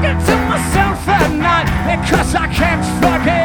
talking to myself at night because I can't forget.